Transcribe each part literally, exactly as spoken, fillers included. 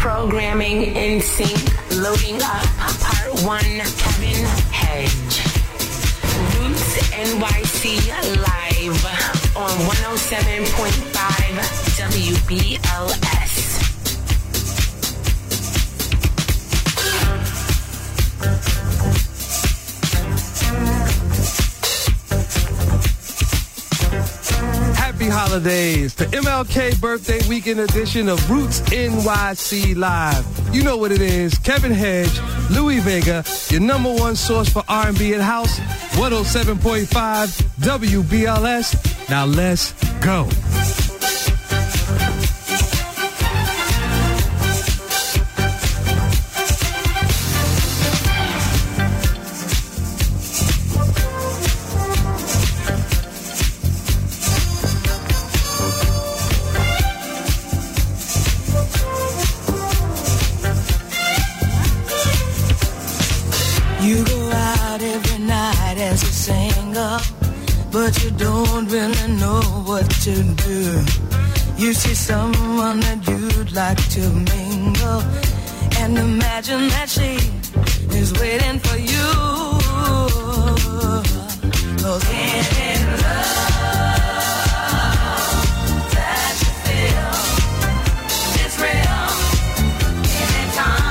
Programming in sync, loading up, part one, Kevin Hedge. Roots N Y C live on one oh seven point five W B L S. Happy holidays. The M L K birthday weekend edition of Roots N Y C Live. You know what it is. Kevin Hedge, Louis Vega, your number one source for R and B and house, one oh seven point five W B L S. Now let's go. You go out every night as a singer, but you don't really know what to do. You see someone that you'd like to mingle, and imagine that she is waiting for you. 'Cause any love that you feel is real anytime.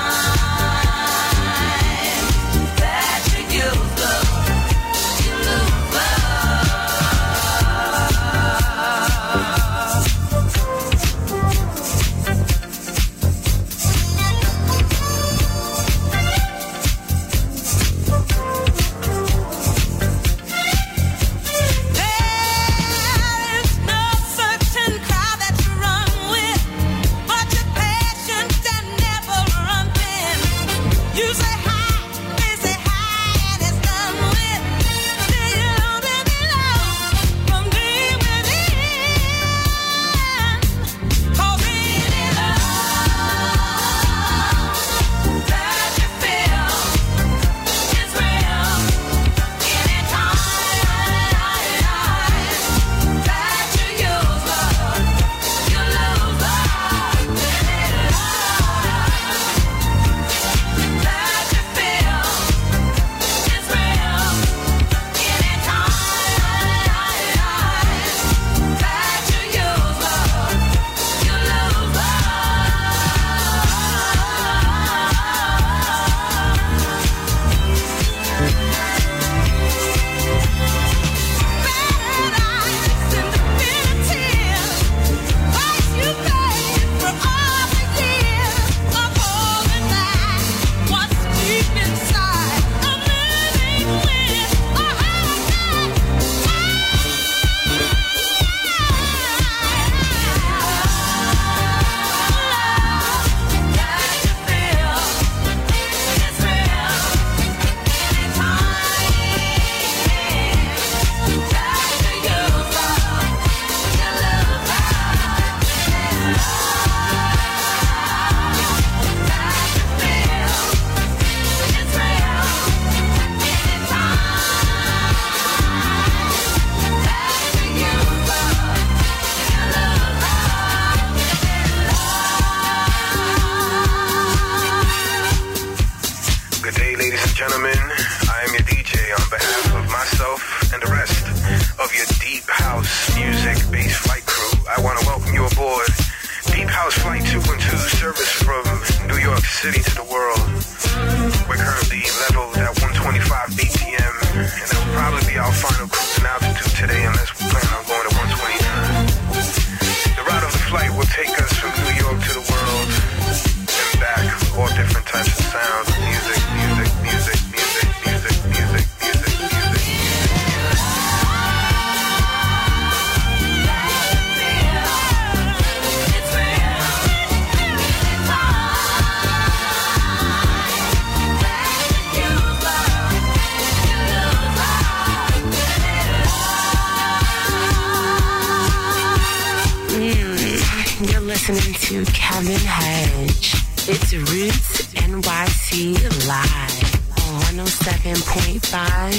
Listening to Kevin Hedge. It's Roots N Y C Live on one oh seven point five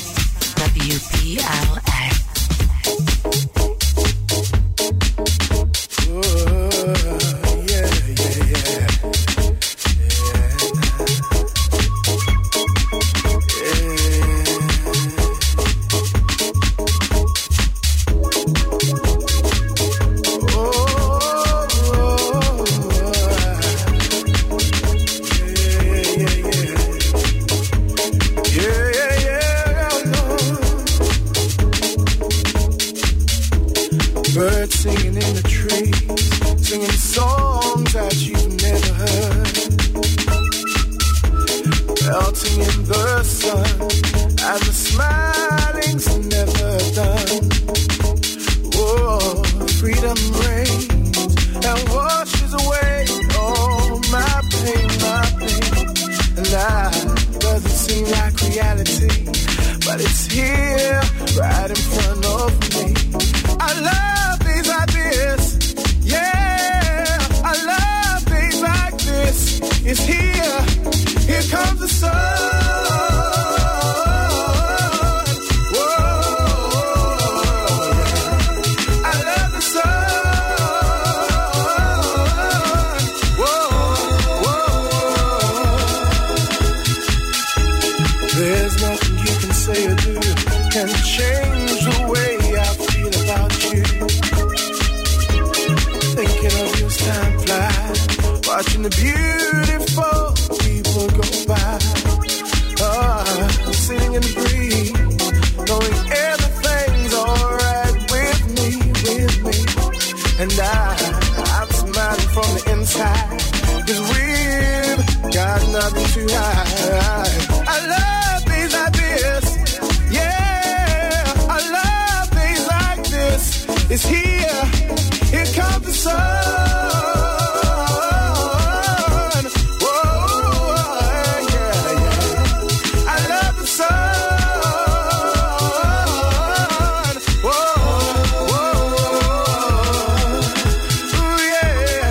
W B L S. Uh, yeah, yeah, yeah. sitting in the sun, and the smiling's never done. Oh, freedom reigns and washes away all my pain, my pain. And life doesn't seem like reality, but it's here, right in front of me. I love days like this, yeah. I love days like this. It's here, here comes the sun. Can change the way I feel about you. Thinking of you as time flies, watching the beautiful people go by. Ah, sitting in the breeze, knowing everything's alright with me, with me. And I, I'm smiling from the inside, 'cause we've got nothing to hide. I love days like this, yeah. It's here, here comes the sun. Whoa, yeah, yeah. I love the sun. Whoa, whoa, ooh, yeah.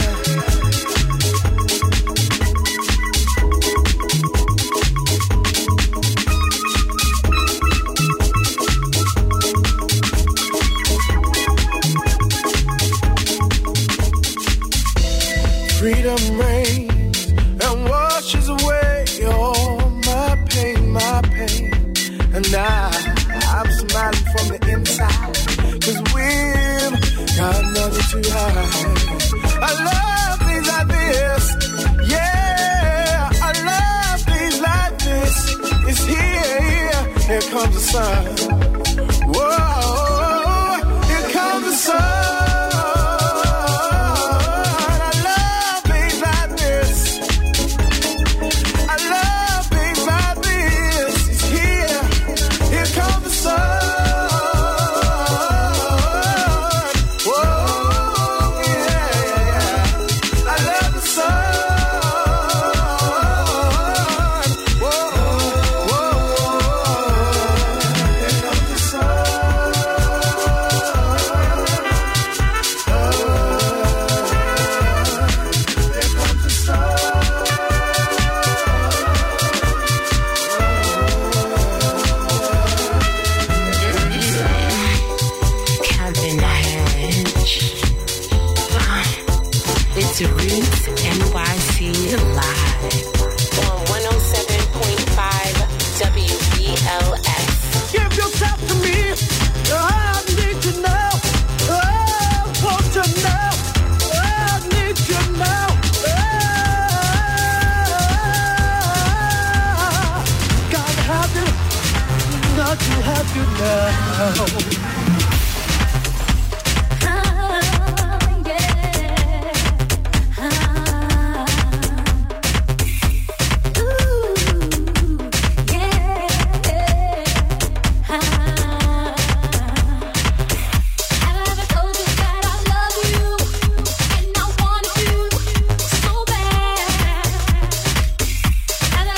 Freedom reigns and washes away all my pain, my pain. And I, I'm smiling from the inside, 'cause we've got nothing to hide. I love things like this, yeah. I love things like this. It's here, here, here comes the sun. Whoa, here comes the sun.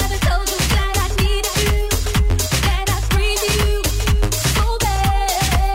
That I breathe you so bad.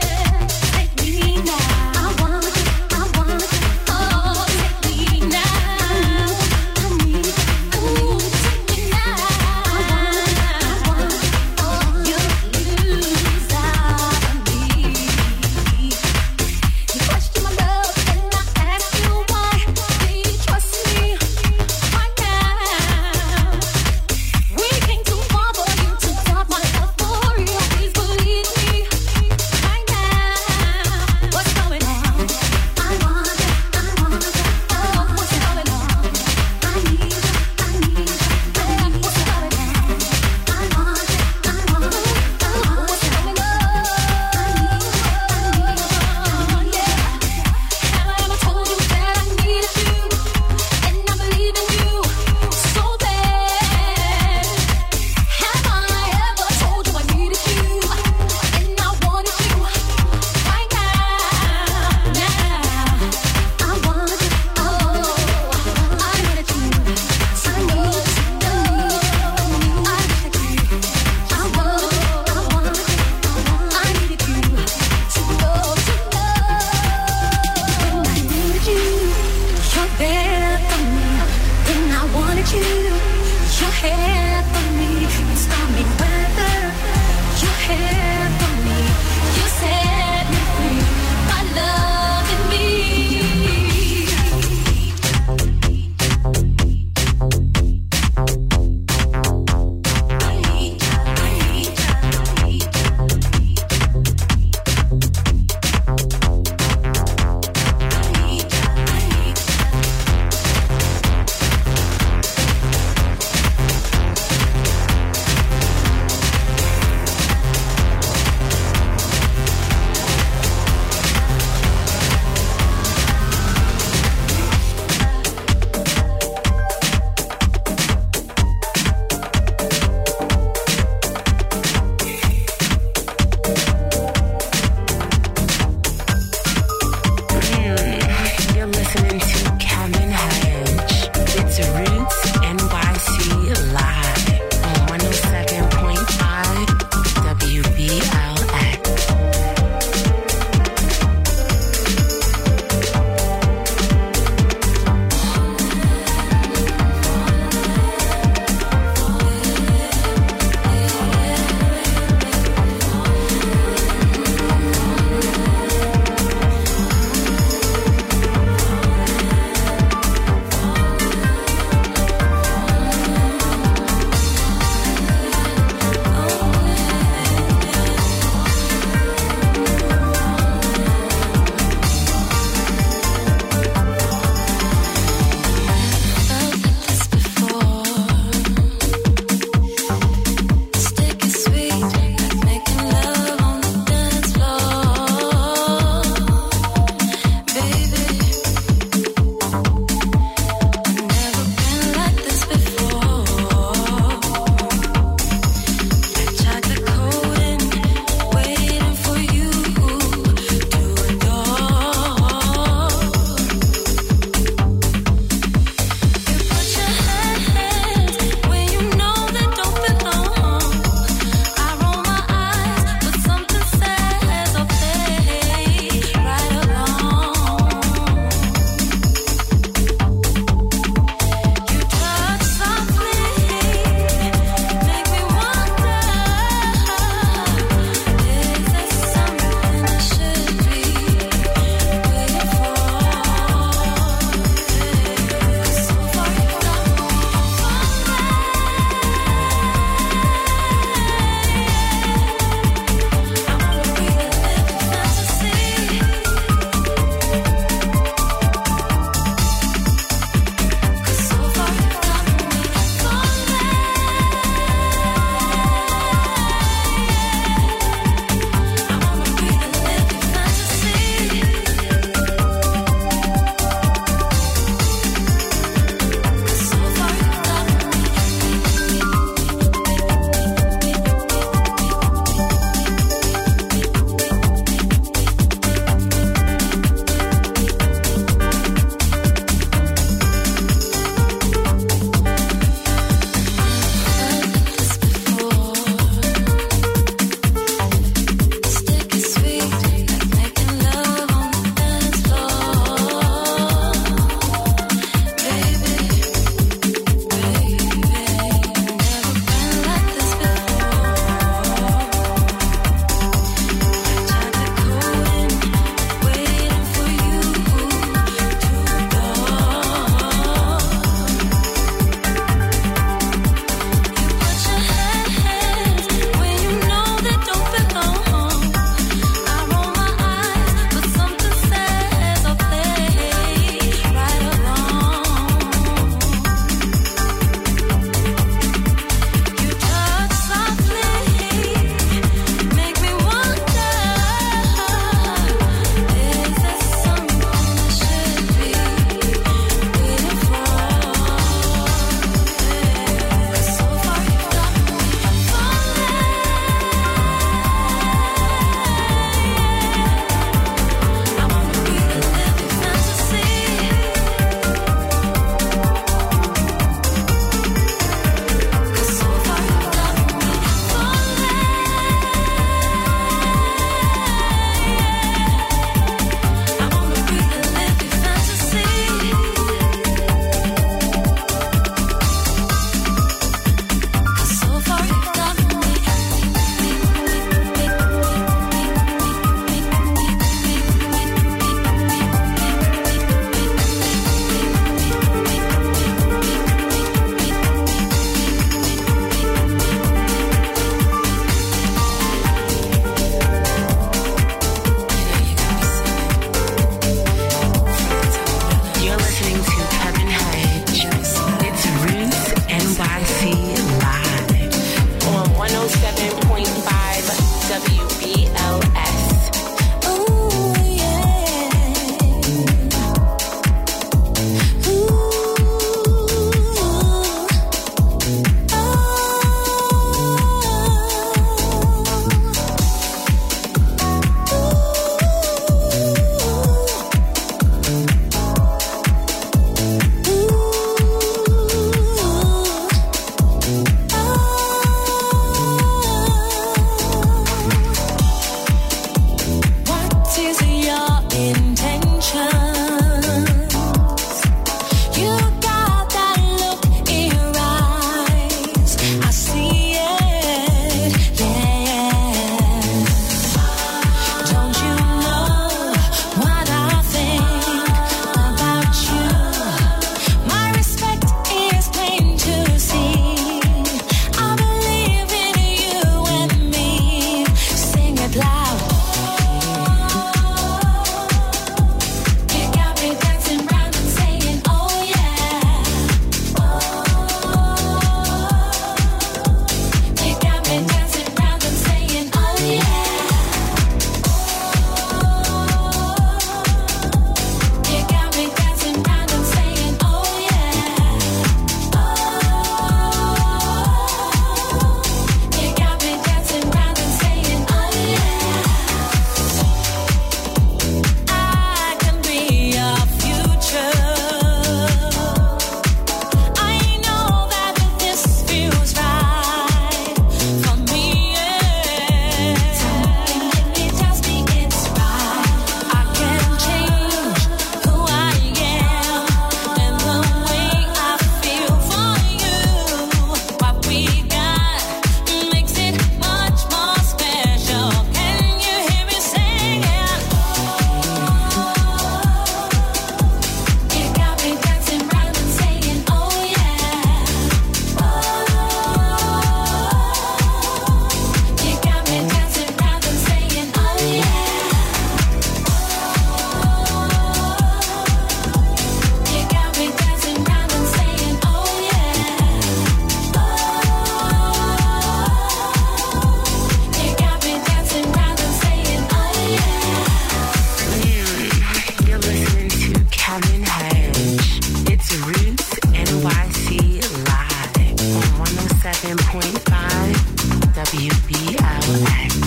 N Y C live on one oh seven point five W B L S.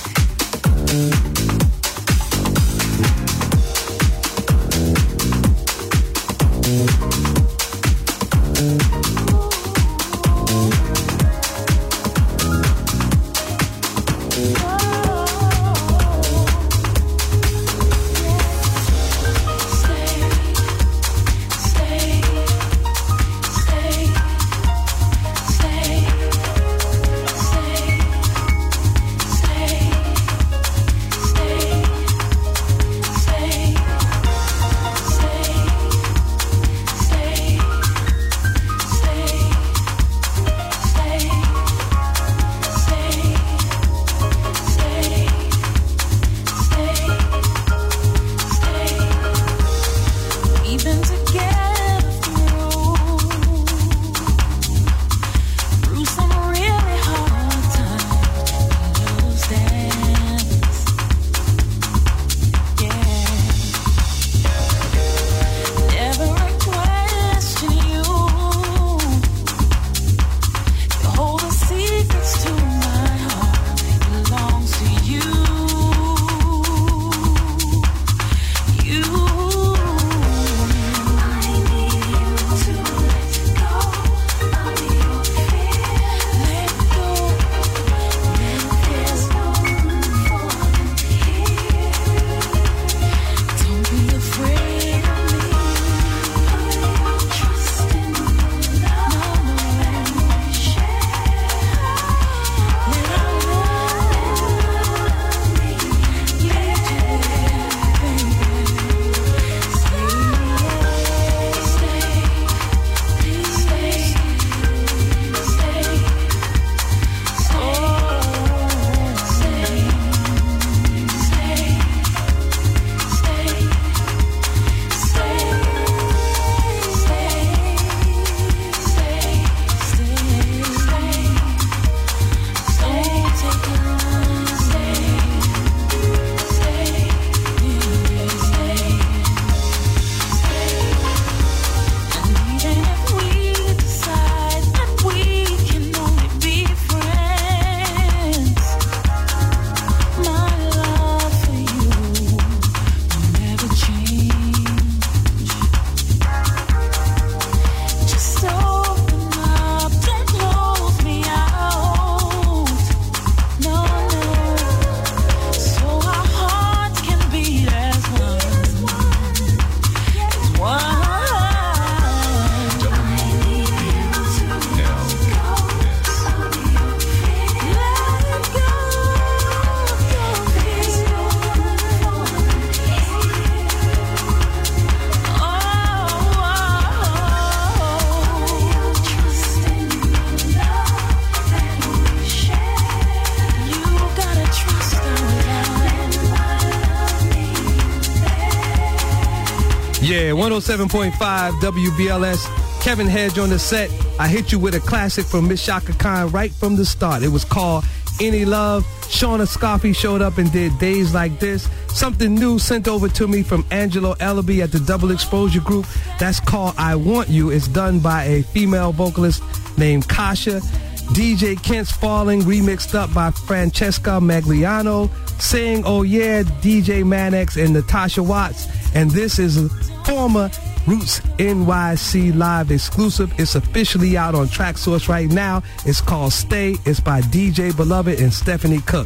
Yeah, one oh seven point five W B L S. Kevin Hedge on the set. I hit you with a classic from Miss Chaka Khan right from the start. It was called Any Love. Shauna Scoffey showed up and did Days Like This. Something new sent over to me from Angelo Ellaby at the Double Exposure Group. That's called I Want You. It's done by a female vocalist named Kasha. D J Kent's Falling, remixed up by Francesca Magliano. Sing Oh Yeah, D J Manex and Natasha Watts. And this is a former Roots N Y C live exclusive. It's officially out on TrackSource right now. It's called Stay. It's by D J Beloved and Stephanie Cook.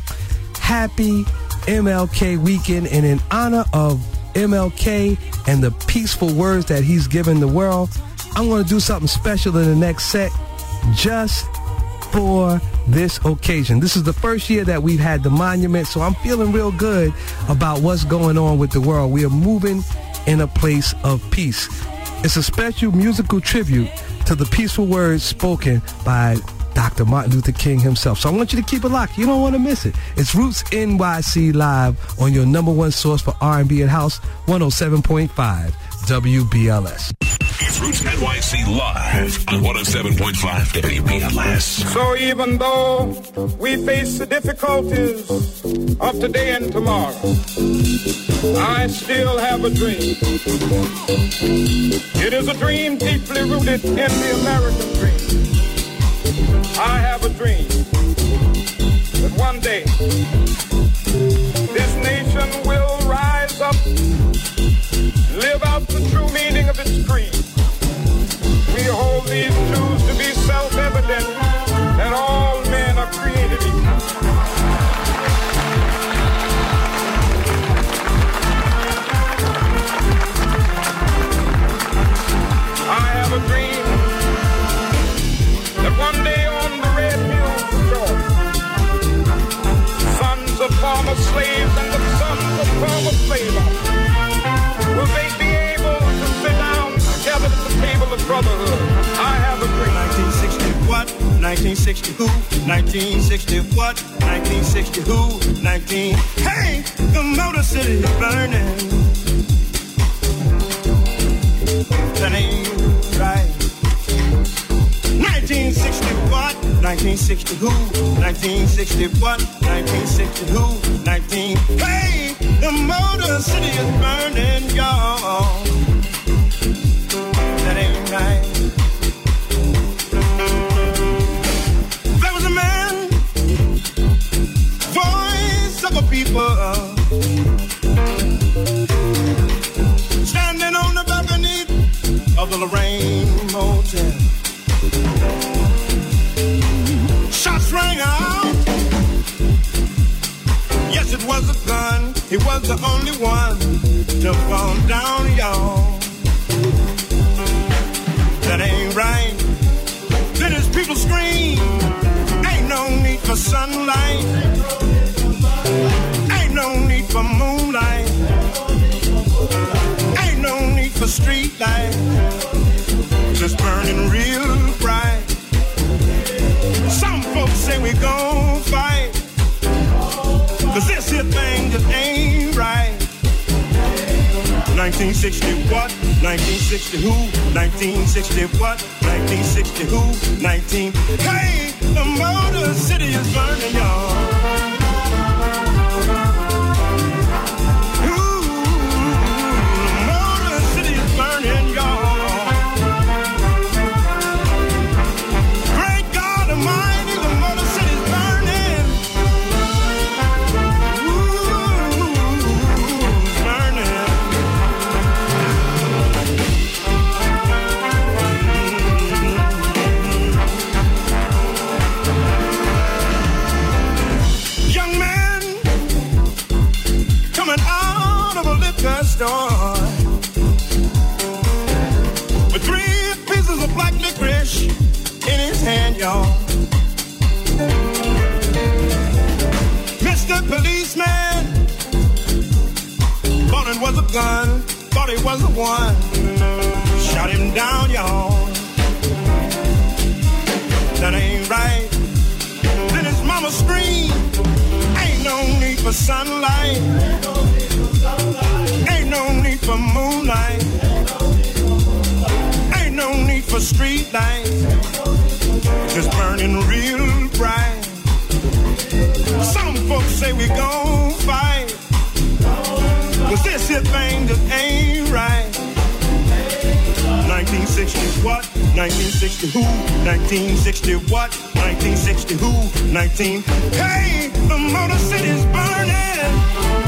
Happy M L K weekend, and in honor of M L K and the peaceful words that he's given the world, I'm going to do something special in the next set just for this occasion. This is the first year that we've had the monument, so I'm feeling real good about what's going on with the world. We are moving in a place of peace. It's a special musical tribute to the peaceful words spoken by Doctor Martin Luther King himself. So I want you to keep it locked. You don't want to miss it. It's Roots N Y C live on your number one source for R and B and House, one oh seven point five W B L S. It's Roots N Y C Live on one oh seven point five W B L S. So even though we face the difficulties of today and tomorrow, I still have a dream. It is a dream deeply rooted in the American dream. I have a dream that one day this nation will rise up, live out the true meaning of its creed. We hold these truths to be self-evident, that all men are created equal. I have a dream that one day on the red hills of Georgia, sons of former slaves and the sons of former slave owners, will they be able to sit down together at the table of brotherhood. I have a dream. nineteen sixty what? nineteen sixty who? nineteen sixty what? nineteen sixty who? nineteen Hey, the Motor City is burning. That ain't right. nineteen sixty what? nineteen sixty who? nineteen sixty what? nineteen sixty who? nineteen Hey, the Motor City is burning, y'all. That ain't right. There was a man, voice of a people, standing on the balcony of the Lorraine Motel. Shots rang out. Yes, it was a gun. He was the only one to fall down, y'all. That ain't right. Then his people scream, ain't no need for sunlight, ain't no need for moonlight, ain't no need for street light, just burning real bright. Some folks say we gon' fight, cause this here thing just ain't right. nineteen sixty what? nineteen sixty who? nineteen sixty what? nineteen sixty who? nineteen Hey, the Motor City is burning, y'all. Ooh, the Motor City is burning, y'all. Great God Almighty, the Motor City is burning. Ooh, it's burning. Store with three pieces of black licorice in his hand, y'all. Mister Policeman thought it was a gun, thought it was the one, shot him down, y'all. That ain't right. Then his mama screamed, ain't no need for sunlight, ain't no need for moonlight, ain't no need for street lights, just burning real bright. Some folks say we gon' fight, cause this here thing just ain't right. nineteen sixty what? nineteen sixty who? nineteen sixty what? nineteen sixty who? nineteen Hey, the Motor City's burning.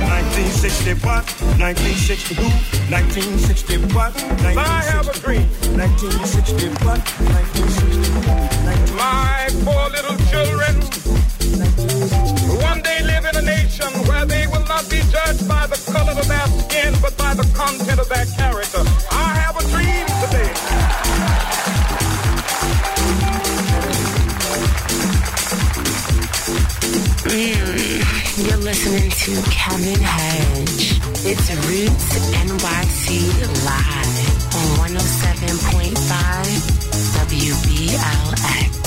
nineteen sixty what? nineteen sixty who? nineteen sixty what? I have a dream nineteen sixty what? nineteen sixty. My poor little children one day live in a nation where they will not be judged by the color of their skin, but by the content of their character. I have a dream today. Mm, you're listening to Kevin Hedge. It's Roots N Y C Live on one oh seven point five W B L X.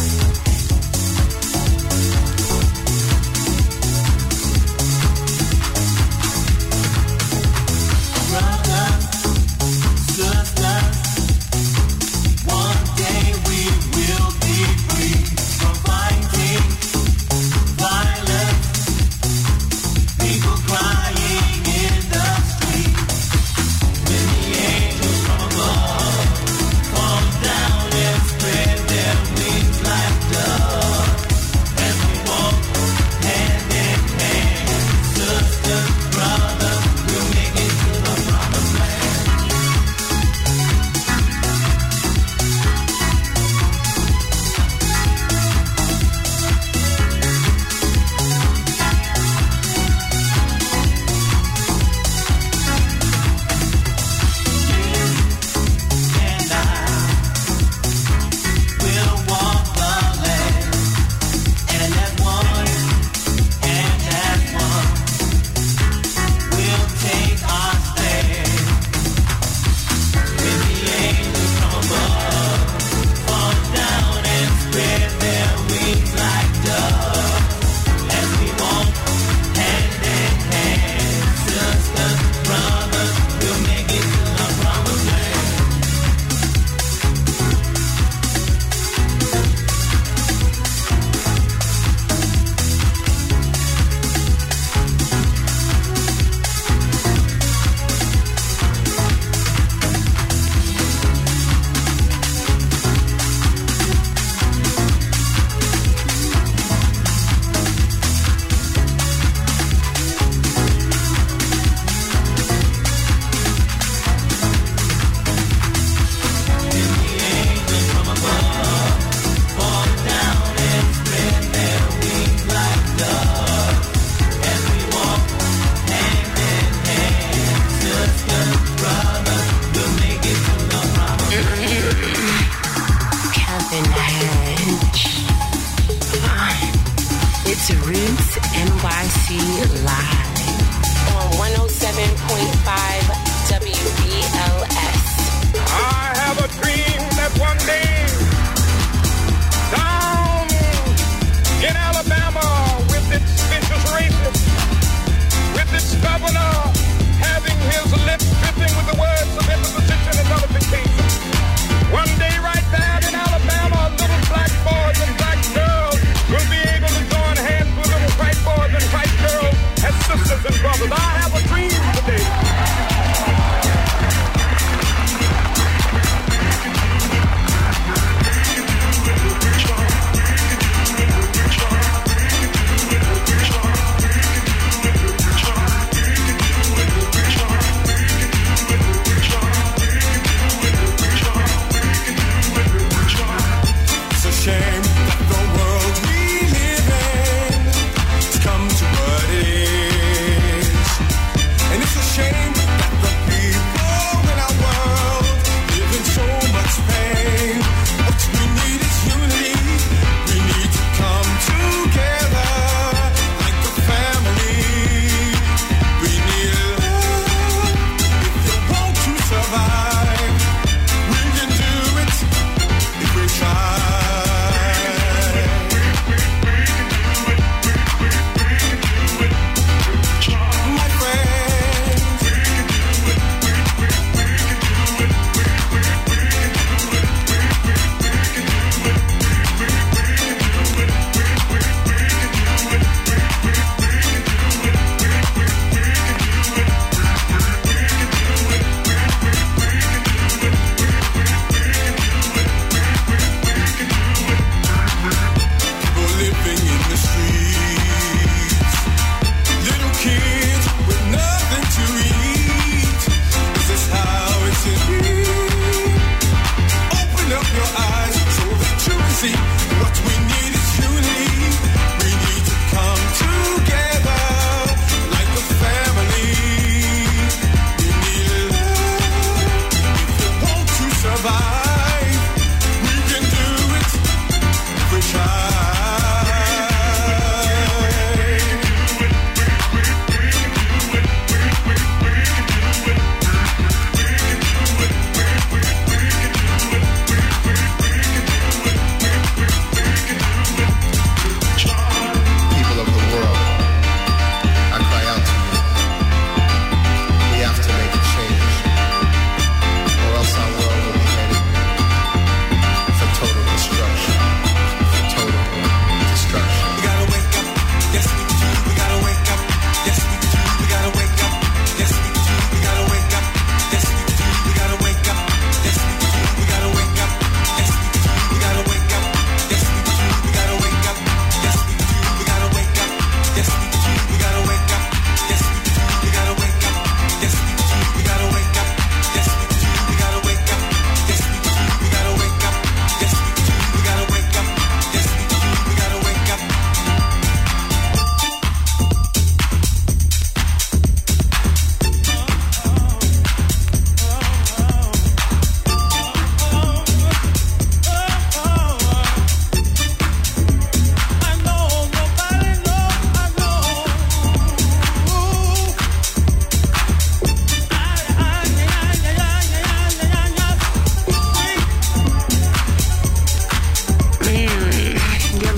Sisters and brothers, I have a dream today.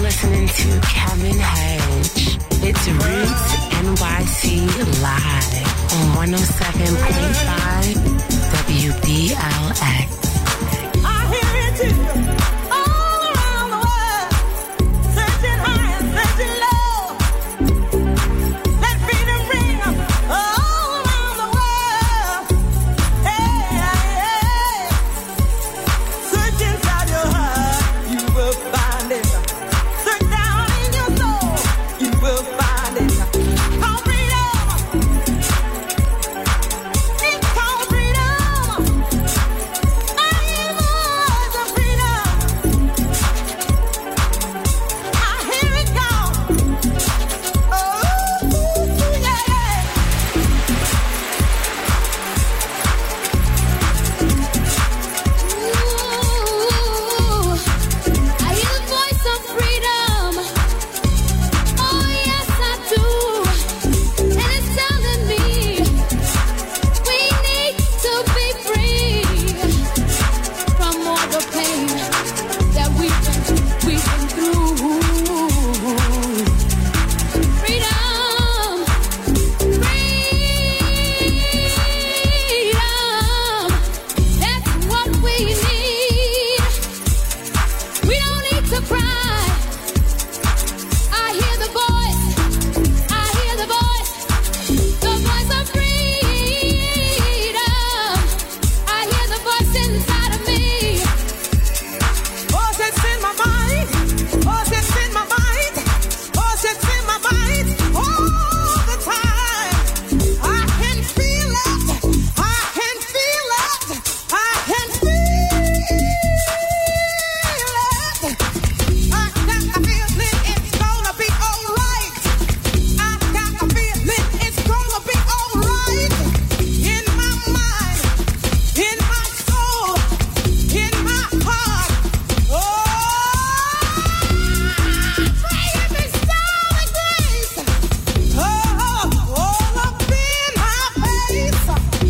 listening to Kevin Hedge. It's Roots N Y C Live on one oh seven point five W B L X. I hear it too. All around the world, searching high and searching low. Let freedom ring all around the world. Hey, hey, search inside your heart, you will find it. Search down in your soul, you will find it. Call freedom. It's called freedom. I am a voice of freedom. I hear it call. Oh, yeah, yeah. Ooh, I hear the voice of freedom. Oh, yes, I do. And it's telling me we need to be free from all the pain that we've been, we've been through. Freedom, freedom, that's what we need. We don't need to cry. I hear the voice, I hear the voice, the voice of freedom. I hear the voice inside of me. Voice that's in my mind, voice that's in my mind, voice that's in my mind all the time. I can feel it, I can feel it, I can feel it. I got a feeling it's gonna be alright. I got a feeling it's gonna be alright. In my mind, in my soul, in my heart. Oh, pray every solid grace. Oh, all up in my face.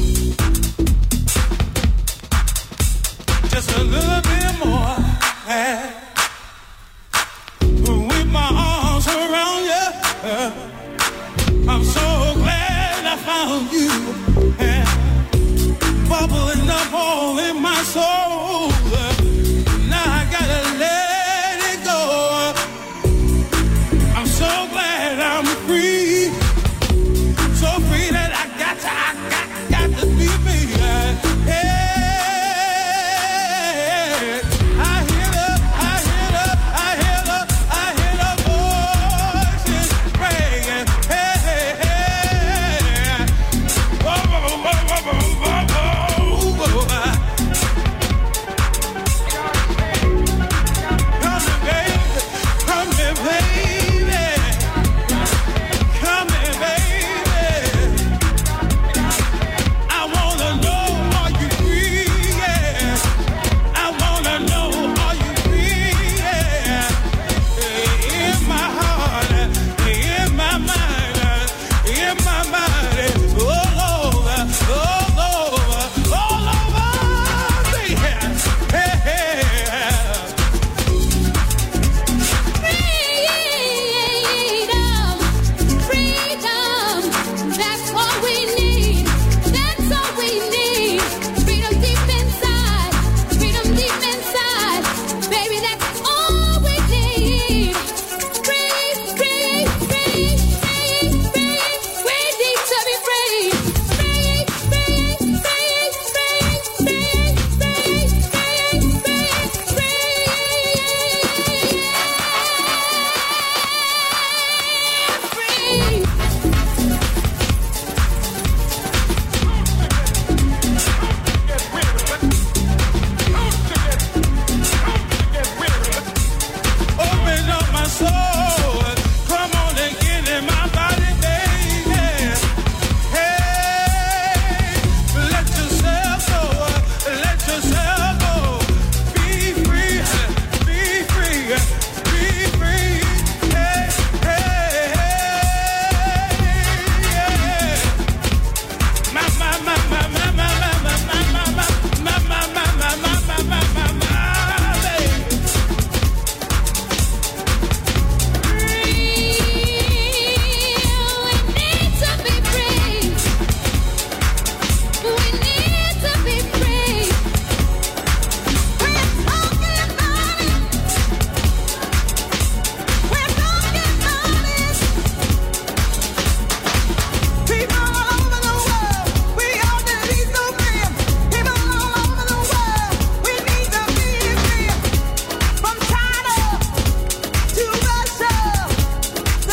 Just a little bit more. eh, With my arms around you. eh, I'm so glad I found you. eh, Bubbling up all in my soul. eh, Now I gotta let it go. I'm so glad I'm free. So free that I got to, I got, got to be me. eh, Hey, I hear the, I hear the, I hear the, I hear the voices praying. Hey, hey, hey. Whoa, whoa, whoa, whoa, whoa, whoa, whoa. Come here, baby. Come here, baby. Come here, baby. I wanna know, are you free? Yeah. I wanna know, are you free? Yeah. In my heart, in my mind, in my body, all over, all over, all over me. Hey, hey. Freedom, freedom, that's all we need. That's all we need. Freedom deep inside, freedom deep inside. Baby, that's all we need. Free, free, free, free, free. We need to be free. Free, free, free, free, free, free, free, free, free. Open up my soul. Come on and get in my body, baby. Hey, let yourself go. Let yourself go. Be free. Be free. Be free. Hey, hey, hey. My, my, my, my, my, my, my, my, my, my, my, my, my, my, my, my, my, my, my, baby.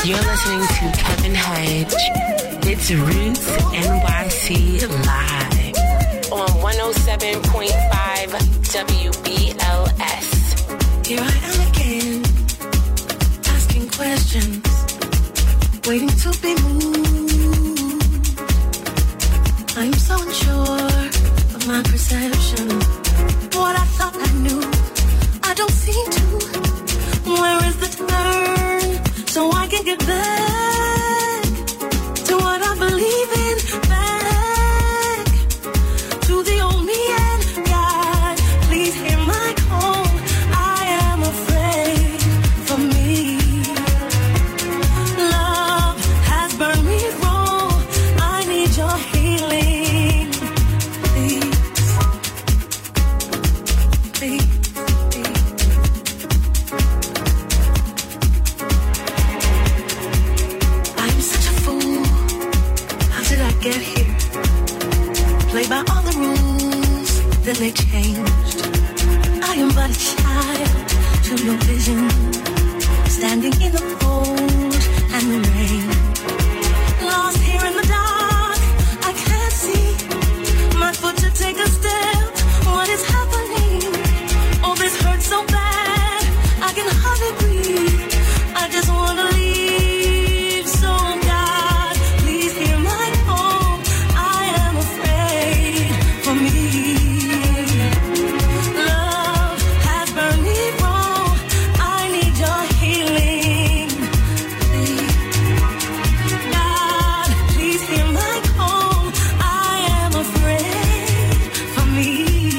You're listening to Kevin Hedge. It's Roots N Y C Live on one oh seven point five W B L S. Here I am again, asking questions, waiting to be moved. I'm so unsure of my perception. What I thought I knew, I don't seem to. Where is the turn so I can get back to what I believe in? Back to the old me and God, please hear my call. I am afraid for me. Love has burned me raw. I need your healing, please, please. Get here, play by all the rules, then they changed. I am but a child to your vision, standing in the cold and the rain. Lost here in the dark, I can't see my foot to take a step. What is happening? Oh, this hurts so bad, I can hardly breathe. I just wanna leave, so God, please hear my call. Love has burned me raw. I need your healing, please. God, please hear my call. I am afraid for me.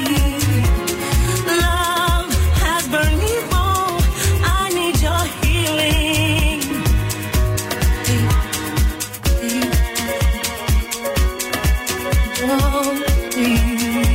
Love has burned me raw. I need your healing, please, please. Oh, please.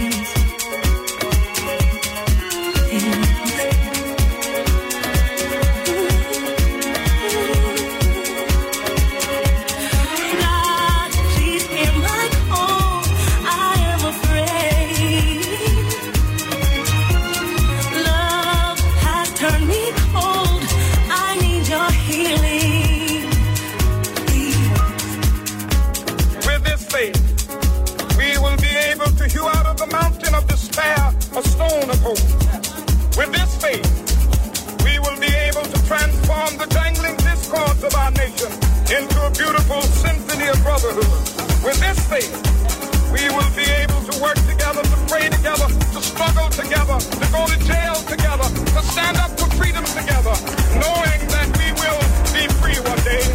A stone of hope. With this faith, we will be able to transform the jangling discords of our nation into a beautiful symphony of brotherhood. With this faith, we will be able to work together, to pray together, to struggle together, to go to jail together, to stand up for freedom together, knowing that we will be free one day.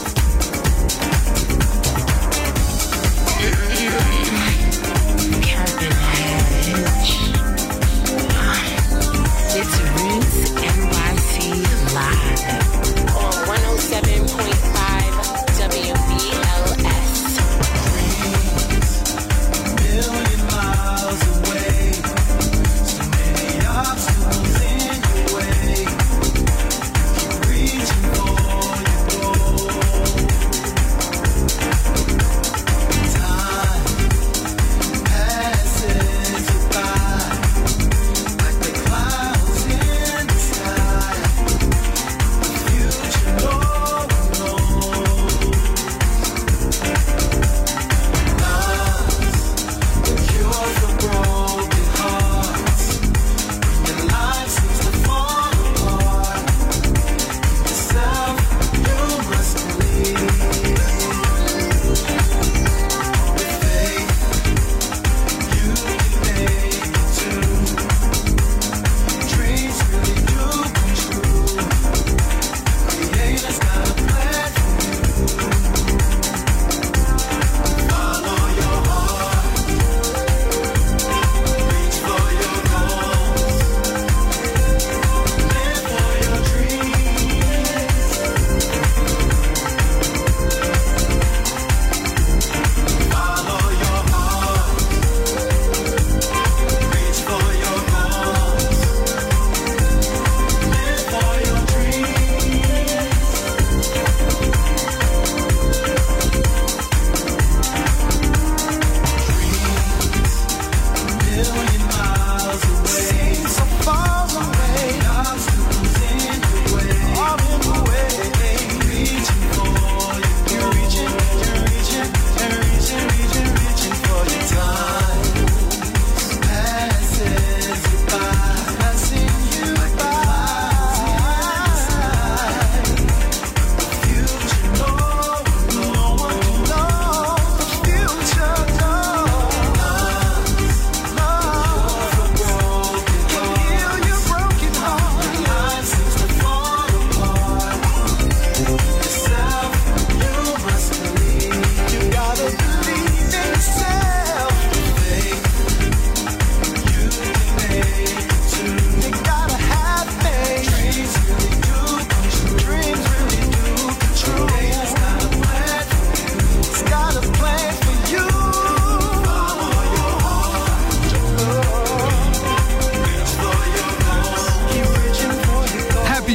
Kevin Hedge. It's Roots N Y C Live on one oh seven point five W B L S.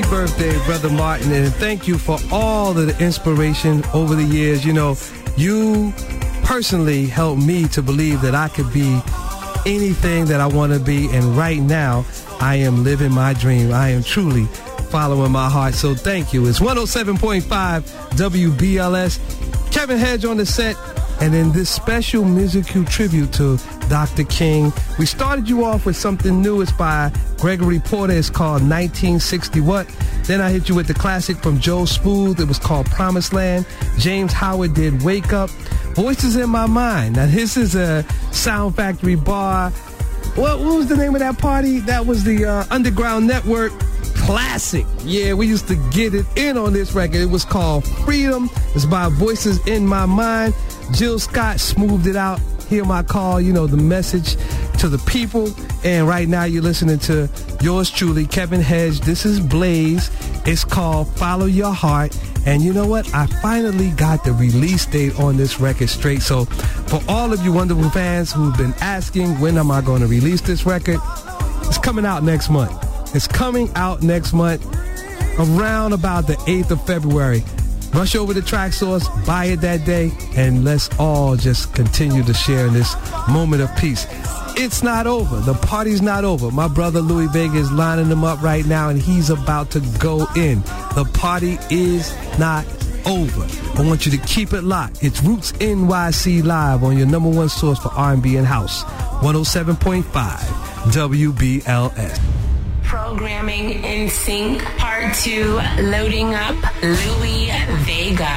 birthday, Brother Martin, and thank you for all of the inspiration over the years. You know, you personally helped me to believe that I could be anything that I want to be, and right now, I am living my dream. I am truly following my heart, so thank you. It's one oh seven point five W B L S. Kevin Hedge on the set, and in this special musical tribute to Doctor King, we started you off with something new. It's by Gregory Porter. It's called nineteen sixty What. Then I hit you with the classic from Joe Smooth. It was called Promised Land. James Howard did Wake Up. Voices in My Mind. Now this is a Sound Factory bar. What, what was the name of that party? That was the uh, Underground Network classic. Yeah, we used to get it in on this record. It was called Freedom. It's by Voices in My Mind. Jill Scott smoothed it out. Hear My Call, you know, the message to the people. And right now you're listening to yours truly, Kevin Hedge. This is Blaze. It's called Follow Your Heart. And you know what? I finally got the release date on this record straight. So for all of you wonderful fans who've been asking, when am I going to release this record? It's coming out next month. It's coming out next month around about the eighth of February. Rush over to Track Source, buy it that day, and let's all just continue to share in this moment of peace. It's not over. The party's not over. My brother Louis Vega is lining them up right now, and he's about to go in. The party is not over. I want you to keep it locked. It's Roots N Y C Live on your number one source for R and B and House, one oh seven point five W B L S. Programming in sync, part two, loading up Louis Vega.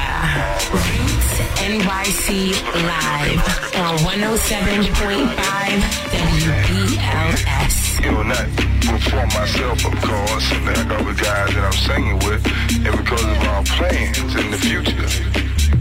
Roots N Y C Live on one oh seven point five W B L S. You know, not for myself, of course, and like other guys that I'm singing with, and because of our plans in the future.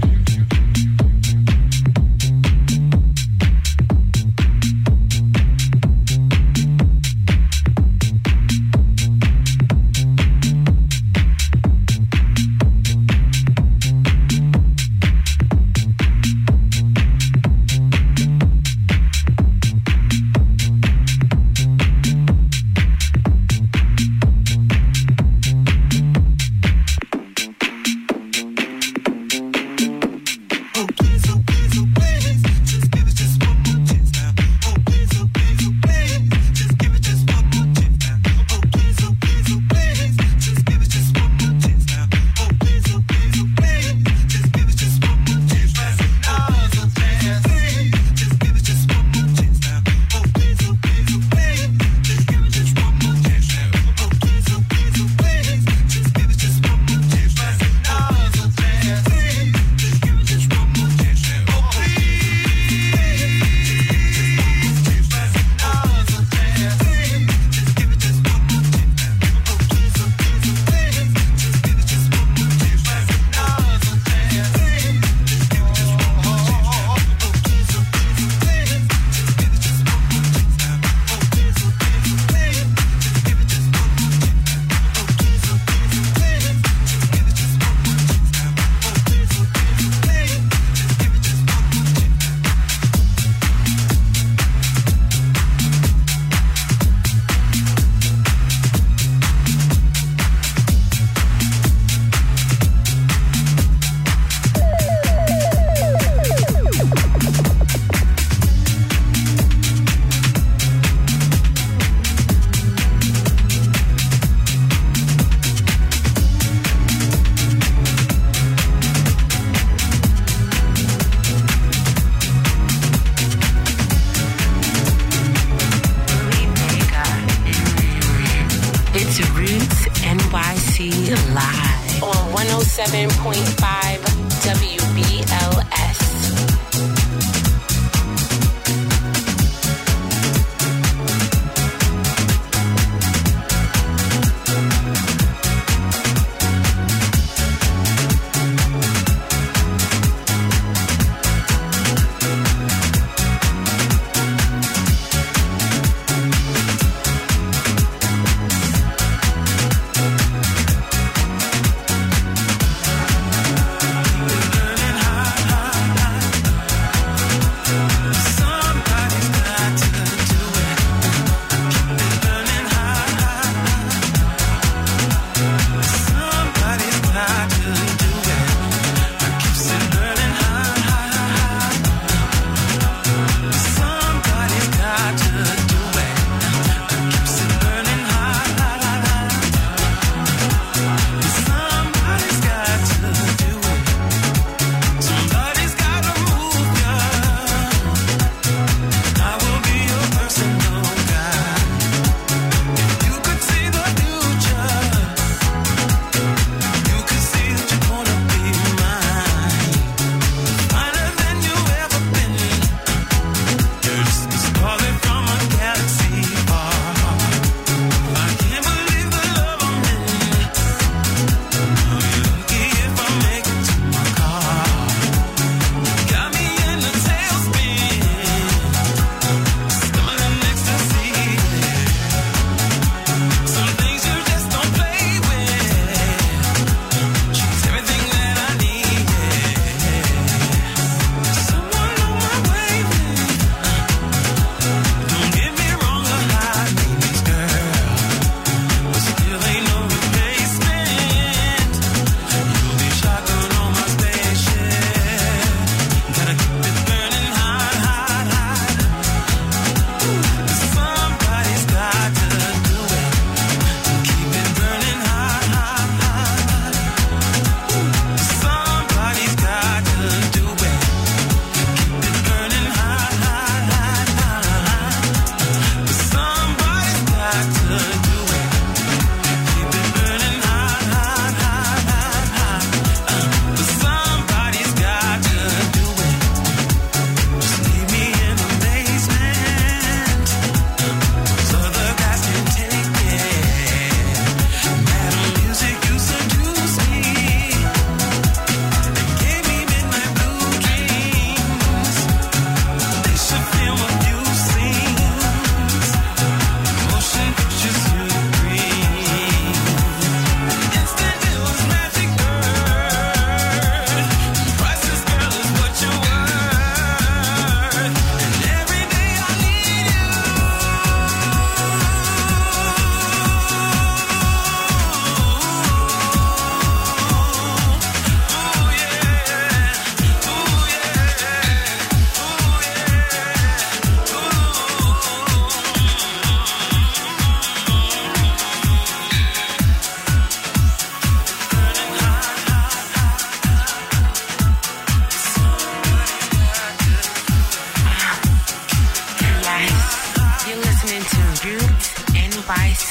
Live on one oh seven point five W B L S.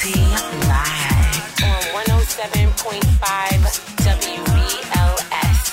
C live on one oh seven point five W B L S.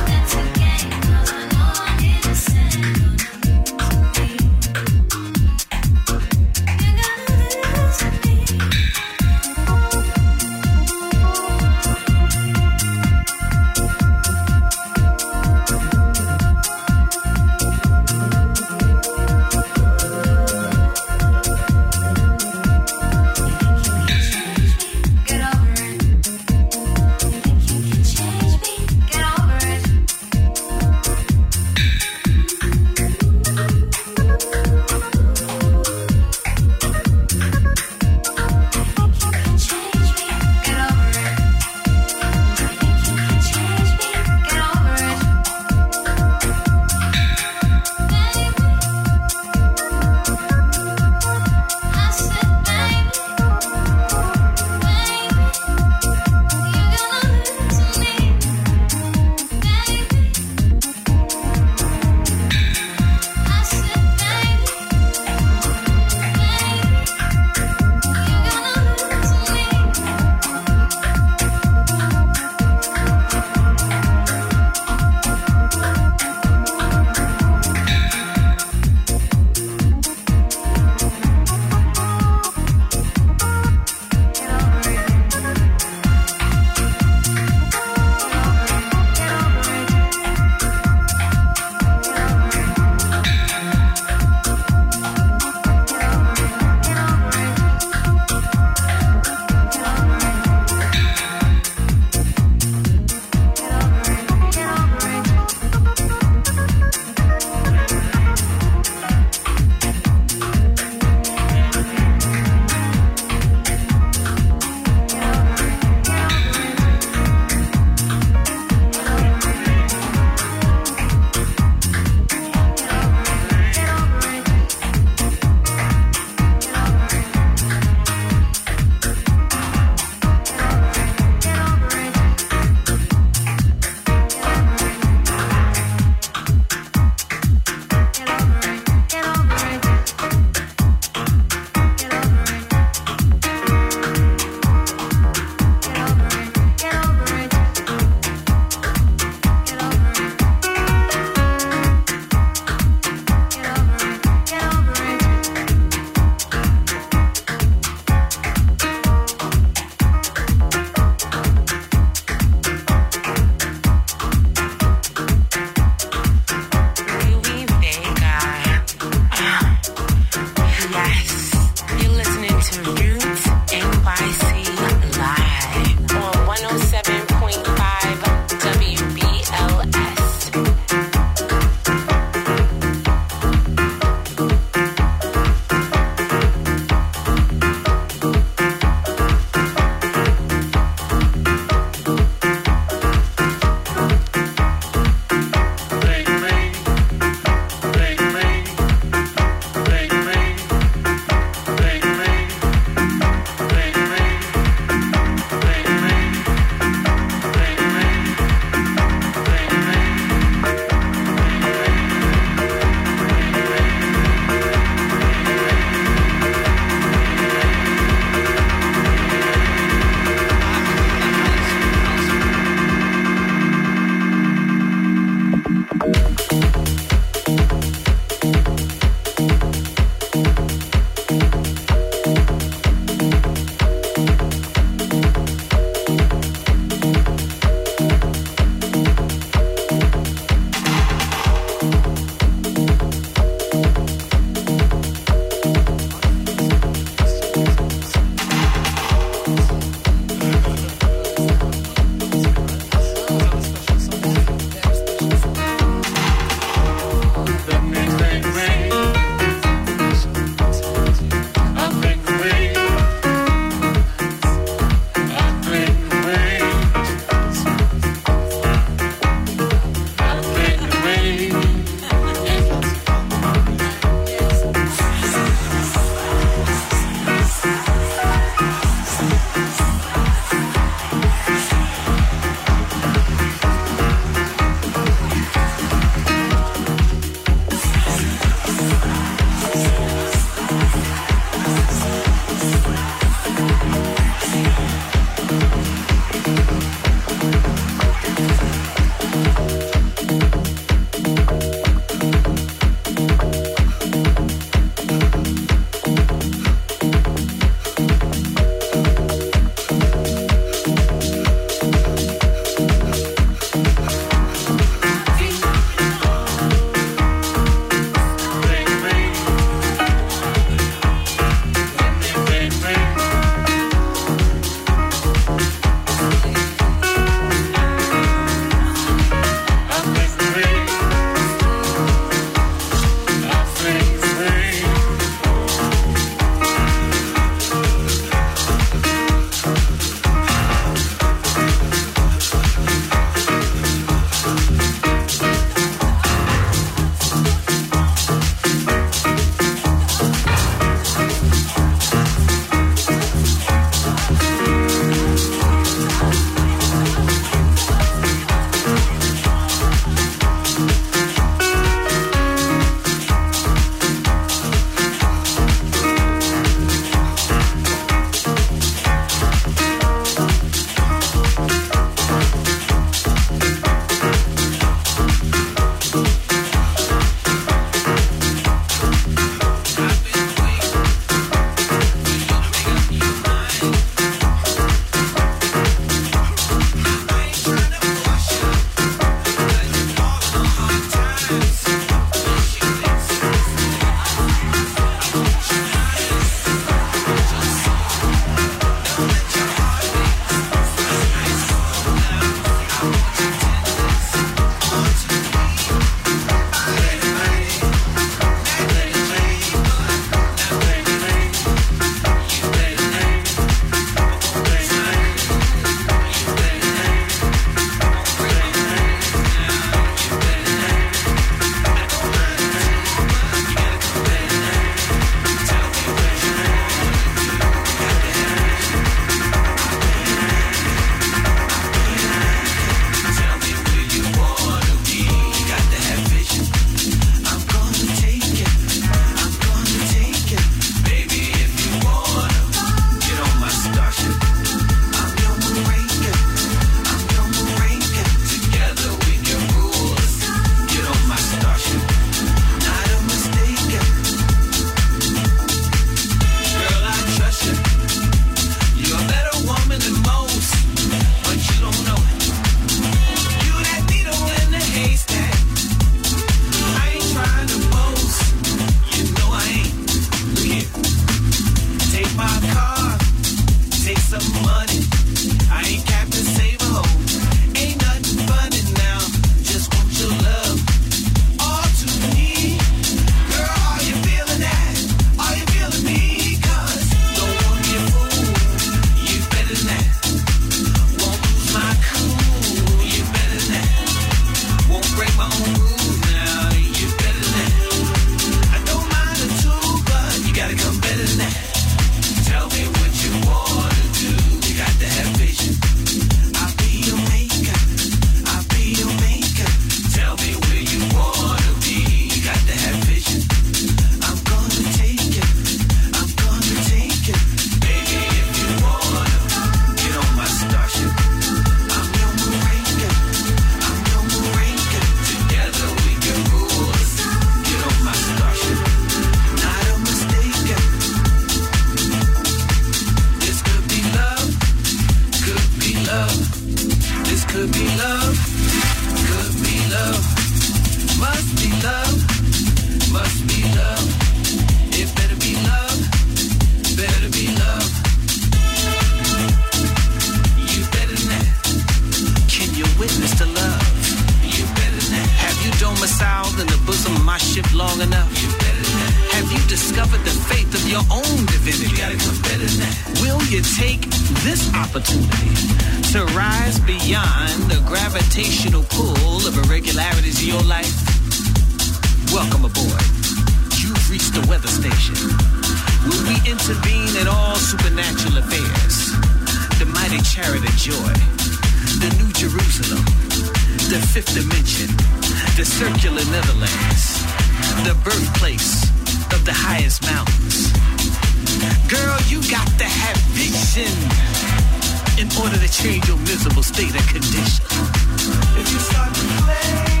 bosom of my ship long enough? Have you discovered the faith of your own divinity? You gotta come better than that. Will you take this opportunity to rise beyond the gravitational pull of irregularities in your life? Welcome aboard. You've reached the weather station. Will we intervene in all supernatural affairs? The mighty chariot of joy, the New Jerusalem, the fifth dimension, the circular Netherlands, the birthplace of the highest mountains. Girl, you got to have vision in order to change your miserable state and condition. If you start to play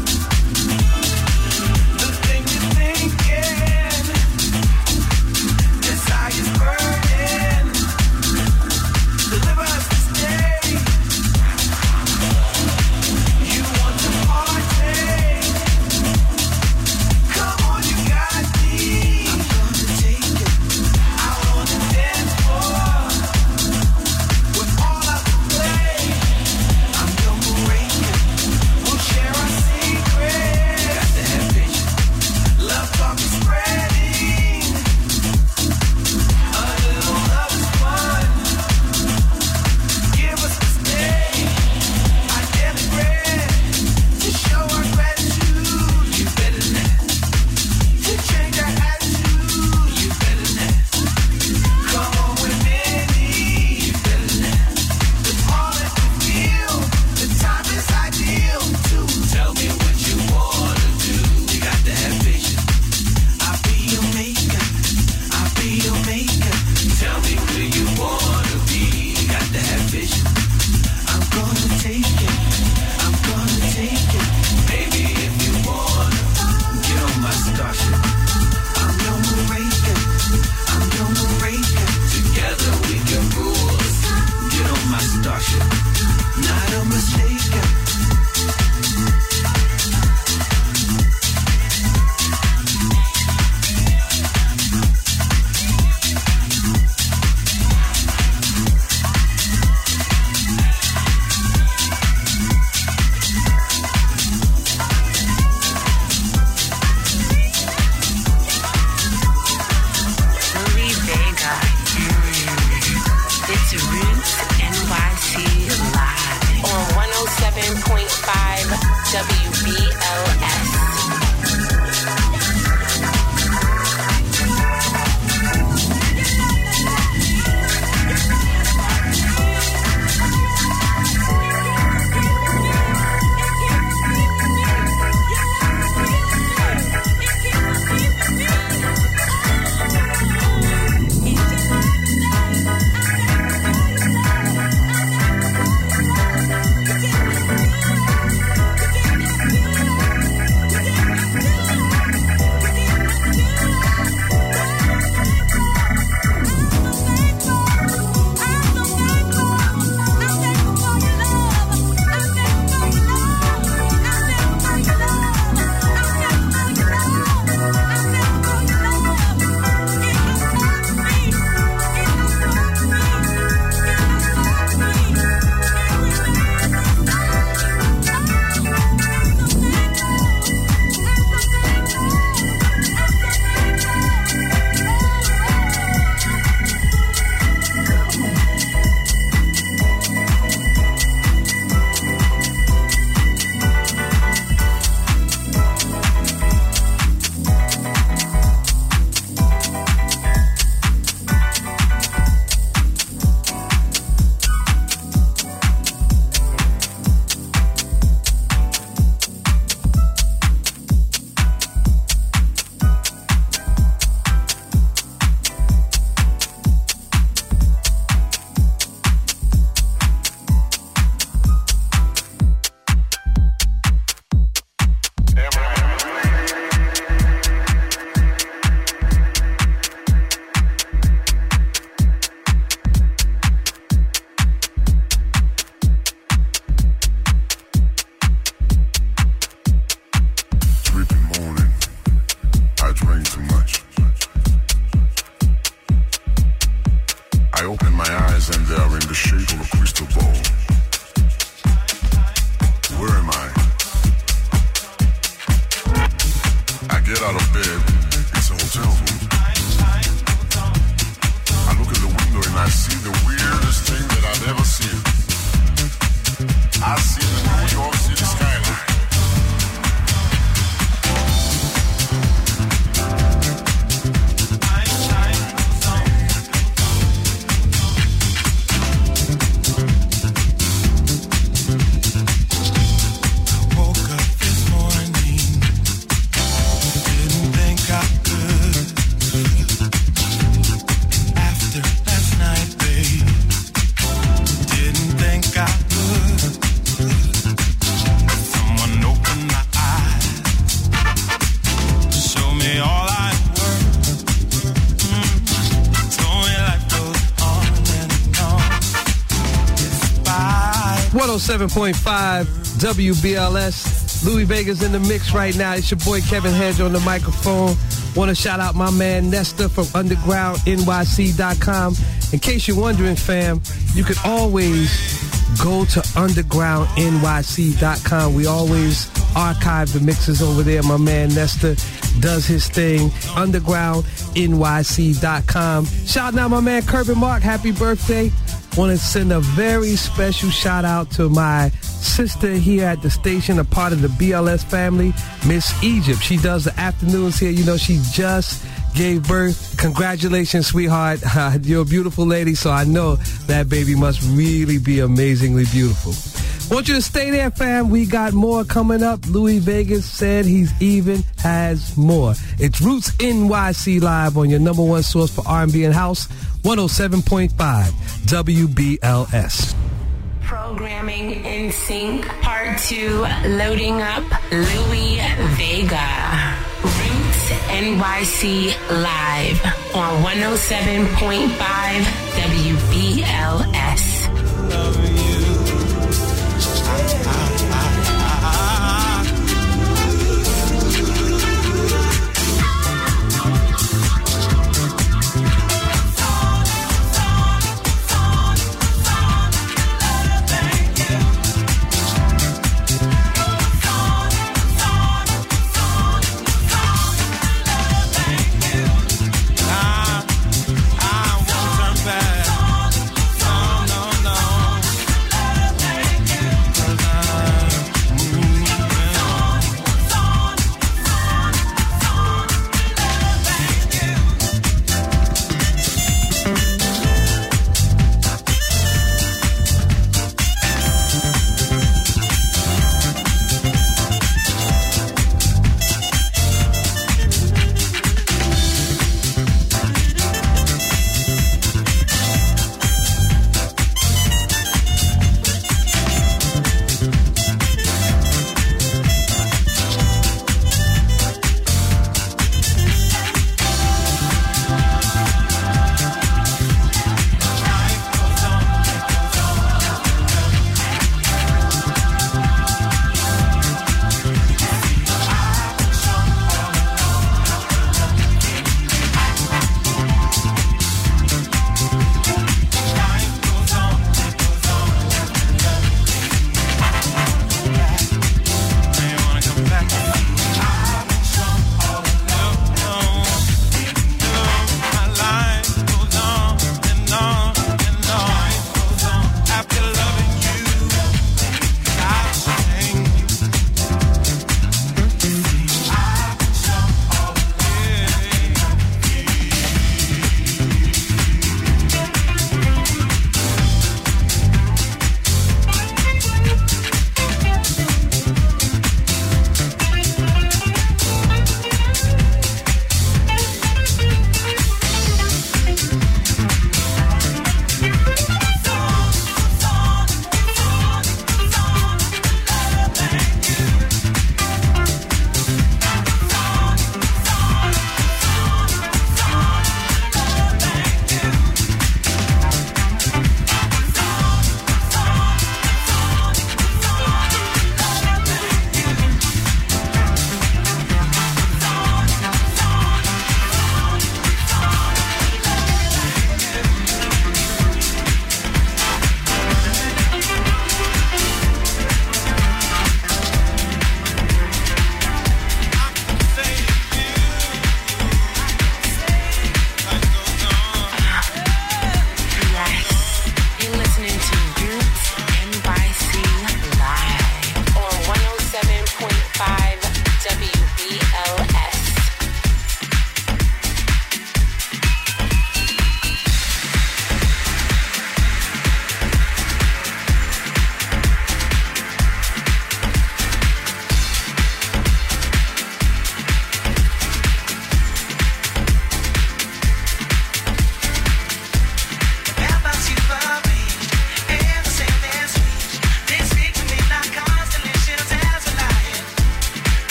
the thing you're thinking, desire's burning, deliver us this day. You want to party? Come on, you got me. I'm gonna take it out on the dance floor with all of the play. I'm gonna break it. We'll share our secrets. Got to have vision. Love talk is spreading. A little love is fun. Give us this day our daily bread to show our gratitude. You better than that. To change our attitude. You better than that. Come on with me. You better than that. With all that we feel, the time is ideal to tell me what you wanna do. You got to have vision. I'll be your maker. I'll be your maker. Tell me where you wanna be. You got to have vision. I'm gonna take it. I'm gonna take it. Baby, if you wanna get on my starship. I'm your Marika. I'm your Marika. Together we can rule. Get on my starship. Not a mistake. Louis Vega. Mm. It's Roots N Y C live on one oh seven point five W B L S. get out of bed, it's a hotel room. I look in the window and I see the weirdest thing that I've ever seen. I see the New York City skyline. one oh seven point five W B L S. Louis Vega's in the mix right now. It's your boy Kevin Hedge on the microphone. Want to shout out my man Nestor from underground N Y C dot com. In case you're wondering, fam, you can always go to underground N Y C dot com. We always archive the mixes over there. My man Nestor does his thing. underground N Y C dot com. Shout out my man Kirby Mark. Happy birthday. Want to send a very special shout out to my sister here at the station, a part of the B L S family, Miss Egypt. She does the afternoons here. You know, she just gave birth. Congratulations, sweetheart. Uh, you're a beautiful lady, so I know that baby must really be amazingly beautiful. Want you to stay there, fam. We got more coming up. Louis Vegas said he's even has more. It's Roots N Y C Live on your number one source for R and B and House, one oh seven point five W B L S. Programming in sync, part two, loading up Louis Vega. Roots N Y C Live on one oh seven point five W B L S. Loving you. Back. No, no, no.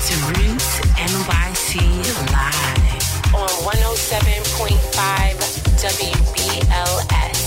to Roots N Y C Live on one oh seven point five W B L S.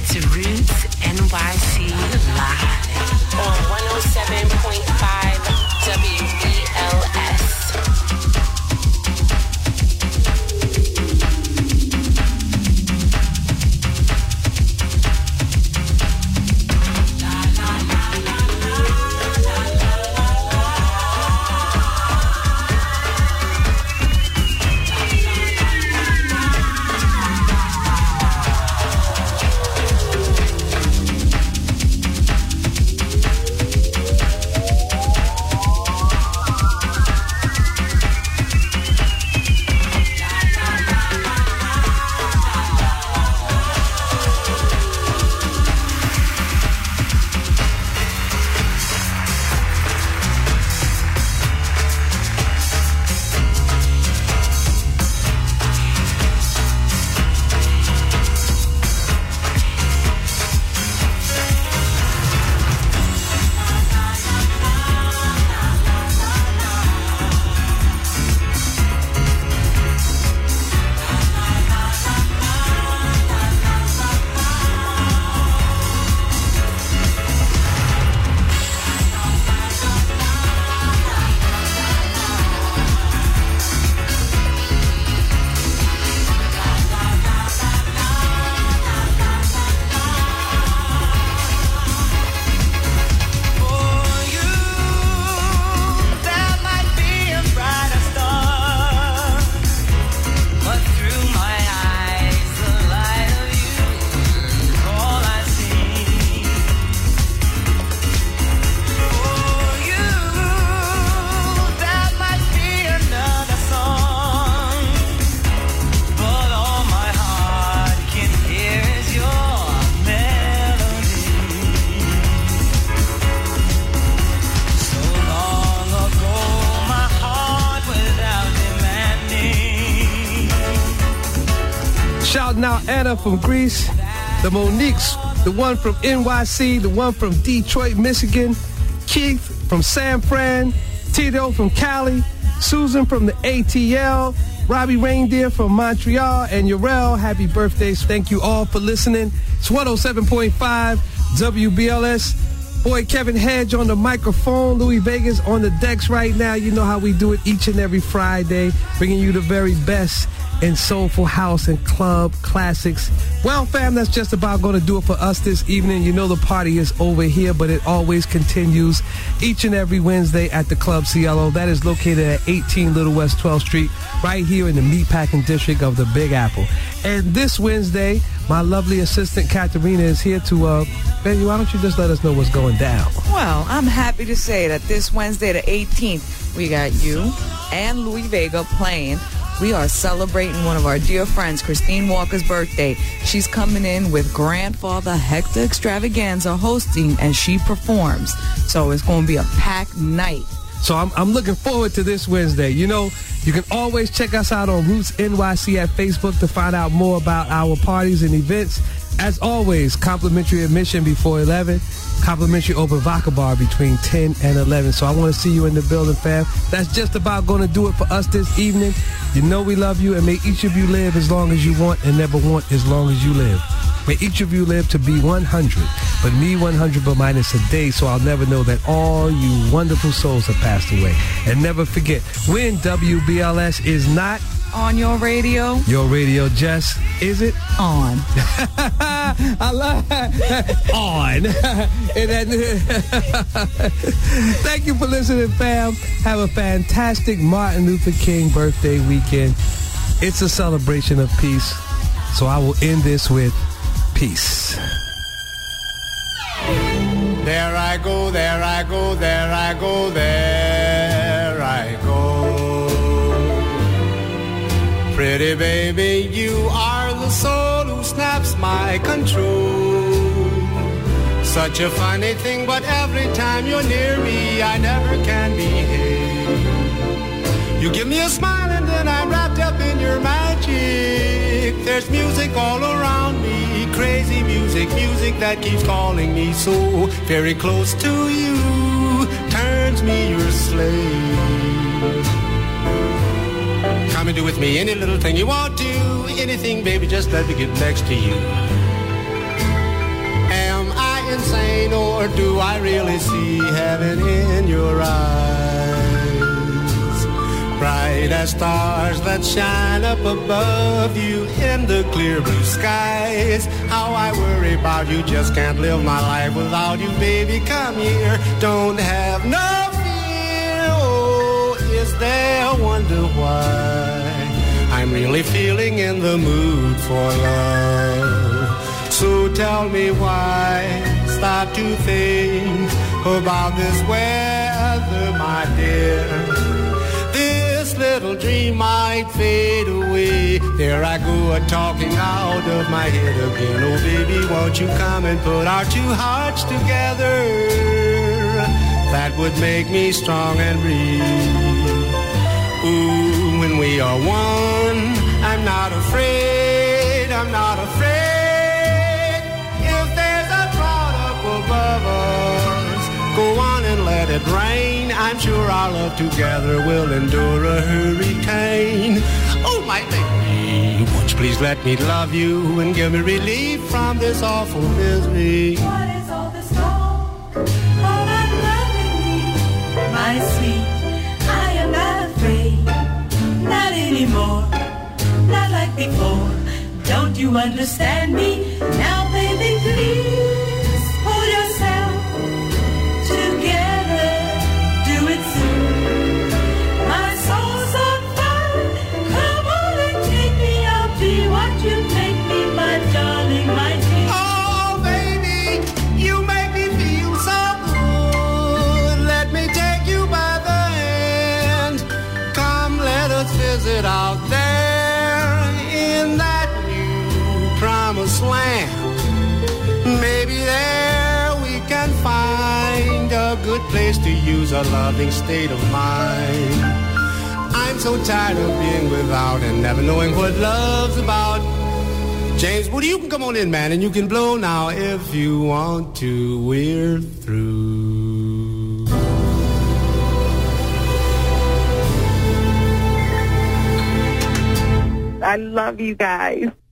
It's Roots N Y C Live on one oh seven point five W B L S. Now Anna from Greece, the Moniques, the one from N Y C, the one from Detroit, Michigan, Keith from San Fran, Tito from Cali, Susan from the A T L, Robbie Reindeer from Montreal, and Yarel, happy birthdays. Thank you all for listening. It's one oh seven point five W B L S. Boy, Kevin Hedge on the microphone, Louis Vegas on the decks right now. You know how we do it each and every Friday, bringing you the very best in soulful house and club classics. Well, fam, that's just about going to do it for us this evening. You know the party is over here, but it always continues each and every Wednesday at the Club Cielo. That is located at eighteen Little West twelfth Street, right here in the Meatpacking District of the Big Apple. And this Wednesday, my lovely assistant, Katerina, is here to, uh, Benny, why don't you just let us know what's going down? Well, I'm happy to say that this Wednesday, the eighteenth, we got you and Louis Vega playing. We are celebrating one of our dear friends, Christine Walker's birthday. She's coming in with Grandfather Hector Extravaganza hosting, and she performs. So it's going to be a packed night. So I'm, I'm looking forward to this Wednesday. You know, you can always check us out on Roots N Y C at Facebook to find out more about our parties and events. As always, complimentary admission before eleven, complimentary open vodka bar between ten and eleven. So I want to see you in the building, fam. That's just about going to do it for us this evening. You know we love you, and may each of you live as long as you want and never want as long as you live. May each of you live to be one hundred, but me one hundred but minus a day, so I'll never know that all you wonderful souls have passed away. And never forget, when W B L S is not on your radio, your radio just, is it? On. I love that. On. Thank you for listening, fam. Have a fantastic Martin Luther King birthday weekend. It's a celebration of peace, so I will end this with peace. There I go, there I go, there I go, there I go. Pretty baby, you are the soul who snaps my control. Such a funny thing, but every time you're near me, I never can behave. You give me a smile and then I'm wrapped up in your magic. There's music all around me, crazy music, music that keeps calling me so very close to you, turns me your slave. Come and do with me any little thing you want to, anything, baby, just let me get next to you. insane, or do I really see heaven in your eyes? Bright as stars that shine up above you in the clear blue skies. How I worry about you, just can't live my life without you, baby. Come here, don't have no fear. Oh, is there wonder why I'm really feeling in the mood for love? So tell me why, stop to think about this weather, my dear. This little dream might fade away. There I go a-talking out of my head again. Oh, baby, won't you come and put our two hearts together? That would make me strong and breathe. Ooh, when we are one, I'm not afraid, I'm not afraid. If there's a cloud up above us, go on and let it rain. I'm sure our love together will endure a hurricane. Oh, my baby, won't you please let me love you and give me relief from this awful misery? What is all this talk about loving me, my sweet? I am not afraid, not anymore, not like before. Don't you understand me? Now, baby, please hold yourself together. Do it soon. My soul's on fire. Come on and take me. I'll be what you make me, my darling, my dear. Oh, baby, you make me feel so good. Let me take you by the hand. Come, let us visit out there in that new promised land. Maybe there we can find a good place to use a loving state of mind. I'm so tired of being without and never knowing what love's about. James Woody, you can come on in, man, and you can blow now if you want to. We're through. I love you guys.